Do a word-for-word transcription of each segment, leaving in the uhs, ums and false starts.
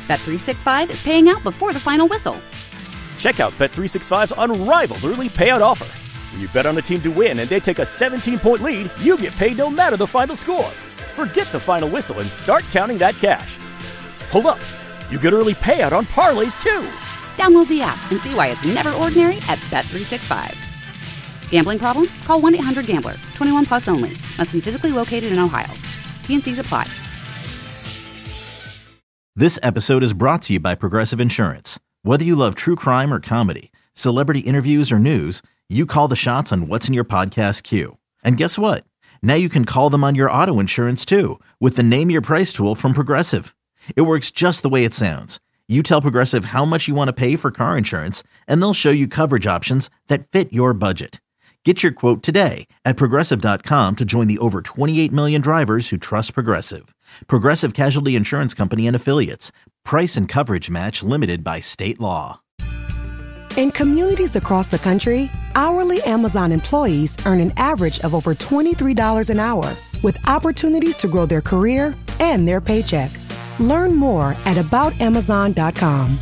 Bet three sixty-five is paying out before the final whistle. Check out Bet three sixty-five's unrivaled early payout offer. When you bet on a team to win and they take a seventeen-point lead, you get paid no matter the final score. Forget the final whistle and start counting that cash. Hold up. You get early payout on parlays, too. Download the app and see why it's never ordinary at Bet three sixty-five. Gambling problem? Call one eight hundred gambler. twenty-one plus only. Must be physically located in Ohio. T N Cs apply. This episode is brought to you by Progressive Insurance. Whether you love true crime or comedy, celebrity interviews or news, you call the shots on what's in your podcast queue. And guess what? Now you can call them on your auto insurance too with the Name Your Price tool from Progressive. It works just the way it sounds. You tell Progressive how much you want to pay for car insurance, and they'll show you coverage options that fit your budget. Get your quote today at Progressive dot com to join the over twenty-eight million drivers who trust Progressive. Progressive Casualty Insurance Company and Affiliates. Price and coverage match limited by state law. In communities across the country, hourly Amazon employees earn an average of over twenty-three dollars an hour, with opportunities to grow their career and their paycheck. Learn more at about amazon dot com.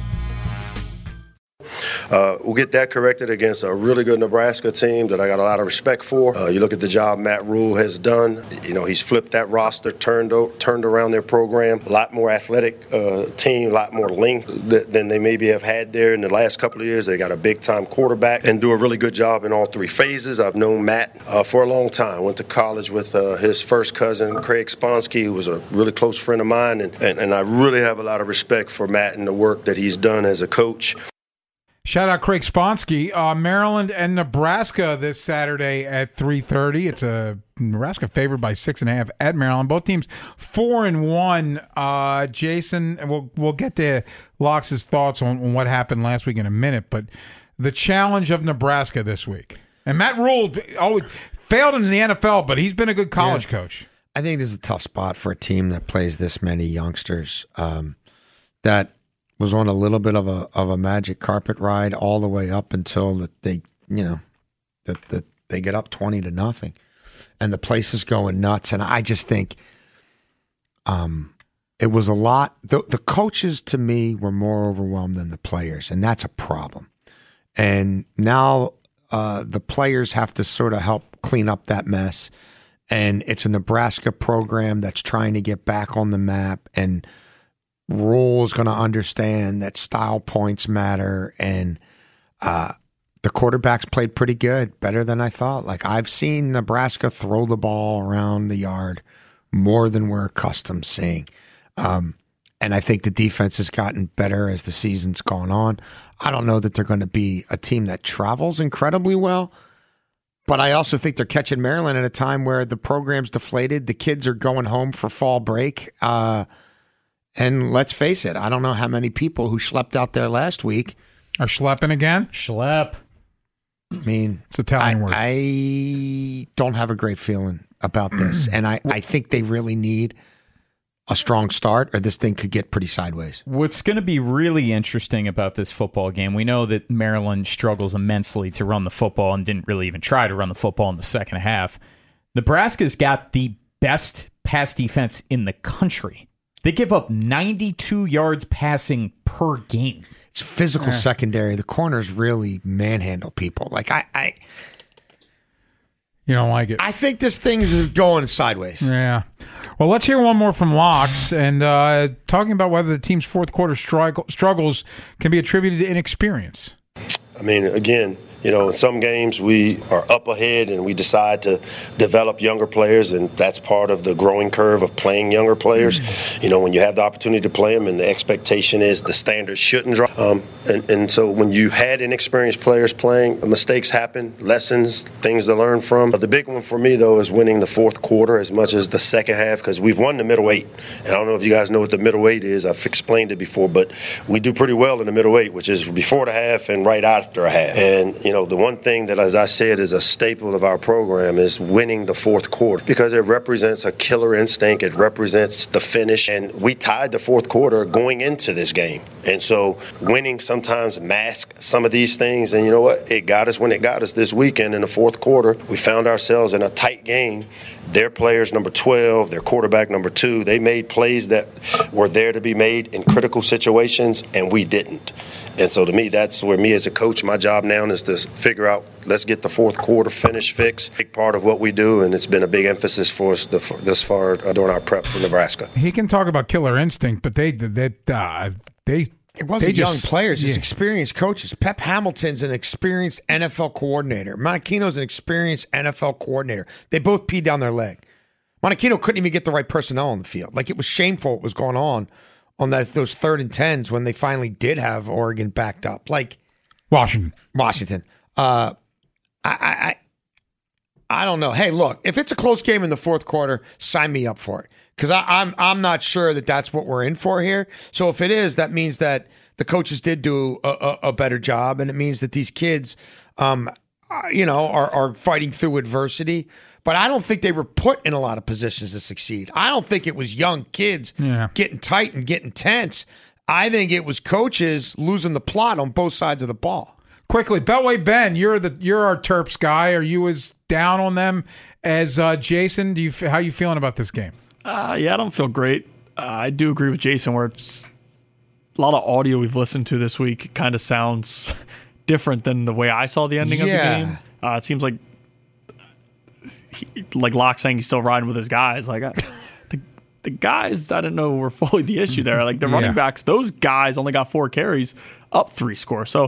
Uh, we'll get that corrected against a really good Nebraska team that I got a lot of respect for. Uh, you look at the job Matt Rule has done. You know, he's flipped that roster, turned turned around their program. A lot more athletic uh, team, a lot more length th- than they maybe have had there in the last couple of years. They got a big-time quarterback and do a really good job in all three phases. I've known Matt uh, for a long time. Went to college with uh, his first cousin, Craig Sponsky, who was a really close friend of mine. And, and, and I really have a lot of respect for Matt and the work that he's done as a coach. Shout out Craig Sponsky. Uh, Maryland and Nebraska this Saturday at three thirty. It's a Nebraska favored by six and a half at Maryland. Both teams four and one. Uh, Jason, and we'll we'll get to Locke's thoughts on, on what happened last week in a minute. But the challenge of Nebraska this week, and Matt Rule always failed in the N F L, but he's been a good college yeah. coach. I think this is a tough spot for a team that plays this many youngsters. Um, that. Was on a little bit of a of a magic carpet ride all the way up until that they you know that that they get up twenty to nothing, and the place is going nuts. And I just think, um, it was a lot. The the coaches to me were more overwhelmed than the players, and that's a problem. And now uh, the players have to sort of help clean up that mess. And it's a Nebraska program that's trying to get back on the map, and Rule is going to understand that style points matter, and uh, the quarterbacks played pretty good, better than I thought. Like, I've seen Nebraska throw the ball around the yard more than we're accustomed seeing. Um, and I think the defense has gotten better as the season's gone on. I don't know that they're going to be a team that travels incredibly well, but I also think they're catching Maryland at a time where the program's deflated. The kids are going home for fall break. Uh And let's face it, I don't know how many people who schlepped out there last week are schlepping again. Schlep. I mean, it's Italian I, word. I don't have a great feeling about this, and I, I think they really need a strong start, or this thing could get pretty sideways. What's going to be really interesting about this football game, we know that Maryland struggles immensely to run the football and didn't really even try to run the football in the second half. Nebraska's got the best pass defense in the country. They give up ninety-two yards passing per game. It's physical uh, secondary. The corners really manhandle people. Like I, I, you don't like it. I think this thing is going sideways. Yeah. Well, let's hear one more from Locks, and uh, talking about whether the team's fourth quarter struggle, struggles can be attributed to inexperience. I mean, again, you know, in some games we are up ahead and we decide to develop younger players, and that's part of the growing curve of playing younger players. Mm-hmm. You know, when you have the opportunity to play them and the expectation is the standards shouldn't drop. Um, and, and so when you had inexperienced players playing, mistakes happen, lessons, things to learn from. But the big one for me, though, is winning the fourth quarter as much as the second half, because we've won the middle eight. And I don't know if you guys know what the middle eight is. I've explained it before, but we do pretty well in the middle eight, which is before the half and right out after a half. And, you know, the one thing that, as I said, is a staple of our program is winning the fourth quarter because it represents a killer instinct. It represents the finish. And we tied the fourth quarter going into this game. And so winning sometimes masks some of these things. And you know what? It got us when it got us this weekend in the fourth quarter. We found ourselves in a tight game. Their players, number twelve, their quarterback, number two, they made plays that were there to be made in critical situations, and we didn't. And so to me, that's where me as a coach, my job now is to figure out, let's get the fourth quarter finish fixed. Big part of what we do, and it's been a big emphasis for us this far during our prep for Nebraska. He can talk about killer instinct, but they they uh, they. It wasn't they young just, players, it's yeah. experienced coaches. Pep Hamilton's an experienced N F L coordinator. Monachino's an experienced N F L coordinator. They both peed down their leg. Monachino couldn't even get the right personnel on the field. Like, it was shameful what was going on on that those third and tens when they finally did have Oregon backed up. Like Washington. Washington. Uh, I, I, I don't know. Hey, look, if it's a close game in the fourth quarter, sign me up for it. Because I'm I'm not sure that that's what we're in for here. So if it is, that means that the coaches did do a, a, a better job, and it means that these kids, um, you know, are, are fighting through adversity. But I don't think they were put in a lot of positions to succeed. I don't think it was young kids yeah. getting tight and getting tense. I think it was coaches losing the plot on both sides of the ball. Quickly, Beltway Ben, you're the you're our Terps guy. Are you as down on them as uh, Jason? Do you how you feeling about this game? Uh, yeah, I don't feel great. Uh, I do agree with Jason where it's a lot of audio we've listened to this week kind of sounds different than the way I saw the ending yeah. of the game. Uh, it seems like he, like Locke saying he's still riding with his guys. Like I, the the guys, I didn't know were fully the issue there. Like the running yeah. backs, those guys only got four carries, up three scores. So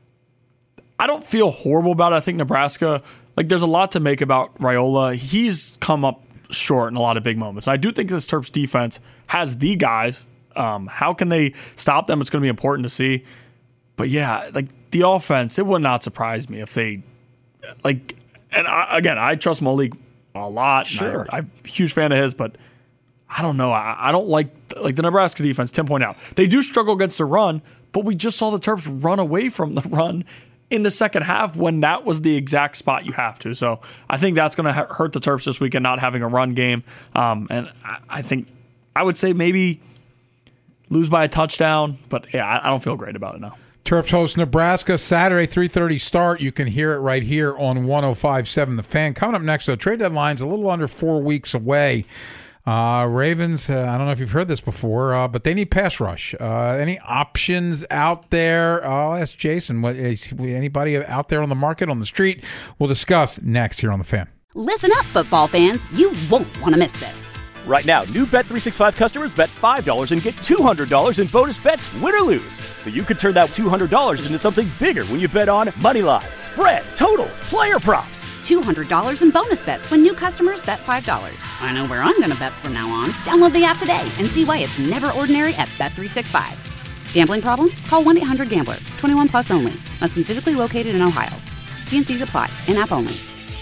I don't feel horrible about it. I think Nebraska, like there's a lot to make about Raiola. He's come up short in a lot of big moments. I do think this Terps defense has the guys. Um, how can they stop them? It's going to be important to see. But yeah, like the offense, it would not surprise me if they like. And I, again, I trust Malik a lot. Sure, I, I'm a huge fan of his, but I don't know. I, I don't like like the Nebraska defense. Tim pointed out they do struggle against the run, but we just saw the Terps run away from the run in the second half when that was the exact spot you have to. So I think that's going to ha- hurt the Terps this weekend, not having a run game. Um, and I, I think I would say maybe lose by a touchdown, but yeah, I, I don't feel great about it now. Terps host Nebraska Saturday, three thirty start. You can hear it right here on one oh five point seven The Fan. Coming up next, though, trade deadline's a little under four weeks away. Uh, Ravens, uh, I don't know if you've heard this before, uh, but they need pass rush. Uh, any options out there? I'll ask Jason. What is anybody out there on the market, on the street? We'll discuss next here on The Fan. Listen up, football fans. You won't want to miss this. Right now, new Bet three sixty-five customers bet five dollars and get two hundred dollars in bonus bets, win or lose. So you could turn that two hundred dollars into something bigger when you bet on money line, spread, totals, player props. two hundred dollars in bonus bets when new customers bet five dollars. I know where I'm going to bet from now on. Download the app today and see why it's never ordinary at Bet three sixty-five. Gambling problem? Call one eight hundred gambler. twenty-one plus only. Must be physically located in Ohio. T and C's apply. In-app only.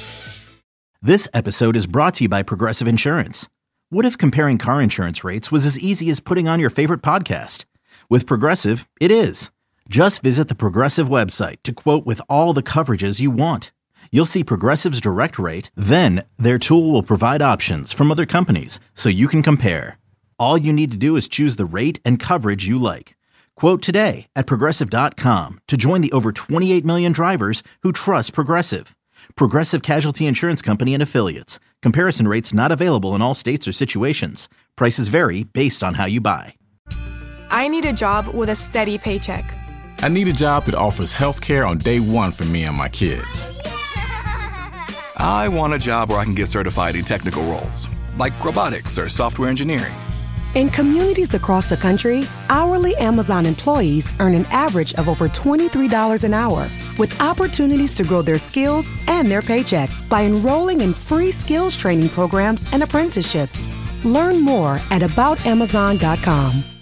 This episode is brought to you by Progressive Insurance. What if comparing car insurance rates was as easy as putting on your favorite podcast? With Progressive, it is. Just visit the Progressive website to quote with all the coverages you want. You'll see Progressive's direct rate, then their tool will provide options from other companies so you can compare. All you need to do is choose the rate and coverage you like. Quote today at Progressive dot com to join the over twenty-eight million drivers who trust Progressive. Progressive Casualty Insurance Company and Affiliates. Comparison rates not available in all states or situations. Prices vary based on how you buy. I need a job with a steady paycheck. I need a job that offers health care on day one for me and my kids. I want a job where I can get certified in technical roles, like robotics or software engineering. In communities across the country, hourly Amazon employees earn an average of over twenty-three dollars an hour, with opportunities to grow their skills and their paycheck by enrolling in free skills training programs and apprenticeships. Learn more at about amazon dot com.